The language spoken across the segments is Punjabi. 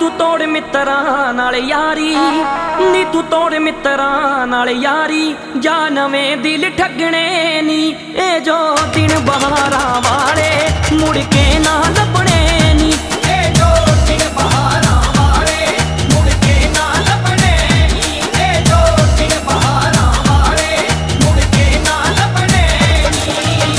ਤੋੜ ਮਿੱਤਰਾਂ ਨਾਲ ਯਾਰੀ, ਨੀ ਤੂੰ ਤੋੜ ਮਿੱਤਰਾਂ ਨਾਲ ਯਾਰੀ, ਜਾ ਨਵੇਂ ਦਿਲ ਠੱਗਣੇ ਨੀ। ਇਹ ਜੋ ਦਿਨ ਬਹਾਰਾਂ ਵਾਲੇ ਮੁੜ ਕੇ ਨਾ ਲੱਭਣੇ ਨੀ। ਇਹ ਜੋ ਦਿਨ ਬਹਾਰਾਂ ਵਾਲੇ ਮੁੜ ਕੇ ਨਾ ਲੱਭਣੇ ਨੀ। ਇਹ ਜੋ ਦਿਨ ਬਹਾਰਾਂ ਵਾਲੇ ਮੁੜ ਕੇ ਨਾ ਲੱਭਣੇ ਨੀ।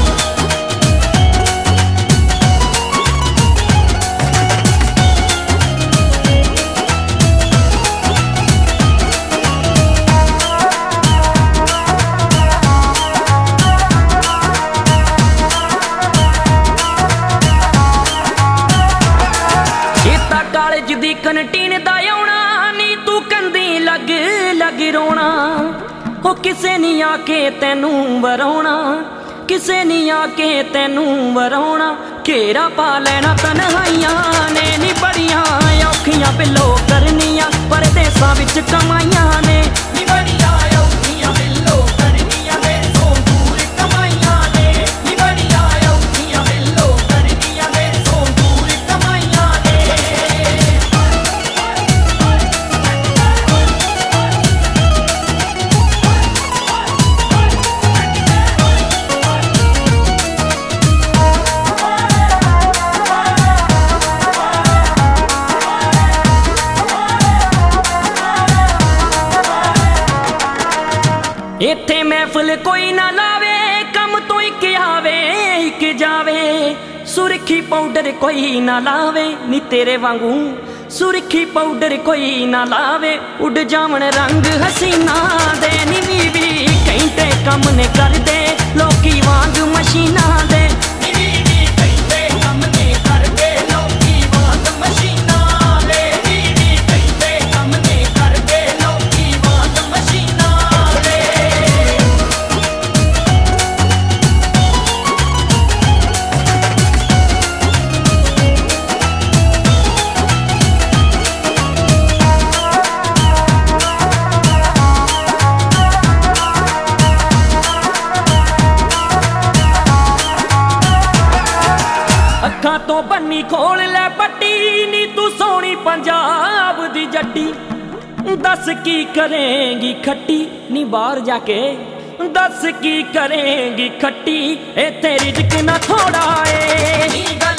ਕਾਲਜ ਦੀ ਕੰਟੀਨ ਦਾ ਆਉਣਾ ਨੀ, ਤੂੰ ਕੰਦੀ ਲੱਗ ਲੱਗ ਰੋਣਾ। ਉਹ ਕਿਸੇ ਨੀ ਆ ਕੇ ਤੈਨੂੰ ਵਰਾਉਣਾ, ਕਿਸੇ ਨੀ ਆ ਕੇ ਤੈਨੂੰ ਵਰਾਉਣਾ। ਘੇਰਾ ਪਾ ਲੈਣਾ ਤਨਹਾਈਆਂ ਨੇ ਨੀ, ਬੜੀਆਂ ਔਖੀਆਂ ਬਿੱਲੋ ਕਰਨੀਆਂ ਪਰਦੇਸਾਂ ਵਿੱਚ ਕਮਾਈਆਂ ਨੇ। ਨੀ ਬੜੀਆਂ ਔਖੀਆਂ ਬਿੱਲੋ ਕਰਨੀਆਂ ਵੇ ਸੋ ਦੂਰ ਕਮਾਈਆਂ ਨੇ। ਨੀ ਬੜੀਆਂ ਔਖੀਆਂ ਬਿੱਲੋ ਕਰਨੀਆਂ ਵੇ ਸੋ ਦੂਰ ਕਮਾਈਆਂ ਨੇ। ਇੱਥੇ ਮਹਿਫਲ ਕੋਈ ਨਾ ਲਾਵੇ, ਕੰਮ ਤੋਂ ਇੱਕ ਆਵੇ ਇੱਕ ਜਾਵੇ। ਸੁਰਖੀ ਪਾਊਡਰ ਕੋਈ ਨਾ ਲਾਵੇ ਨੀ, ਤੇਰੇ ਵਾਂਗੂ ਸੁਰਖੀ ਪਾਊਡਰ ਕੋਈ ਨਾ ਲਾਵੇ। ਉੱਡ ਜਾਵਣ ਰੰਗ ਹਸੀਨਾ ਦੇ ਨੀ, 20 ਘੰਟੇ ਕੰਮ ਨੇ ਕਰਦੇ ਲੋਕੀ ਵਾਂਗ ਮਸ਼ੀਨਾਂ ਦੇ। ਅੱਖਾਂ ਤੋਂ ਬੰਨੀ ਖੋਲ ਲੈ ਪੱਟੀ ਨੀ, ਤੂੰ ਸੋਹਣੀ ਪੰਜਾਬ ਦੀ ਜੱਟੀ। ਦੱਸ ਕੀ ਕਰੇਂਗੀ ਖੱਟੀ ਨੀ, ਬਾਹਰ ਜਾ ਕੇ ਦੱਸ ਕੀ ਕਰੇਂਗੀ ਖੱਟੀ। ਇੱਥੇ ਰਿਜ਼ਕ ਨਾ ਥੋੜਾ ਏ।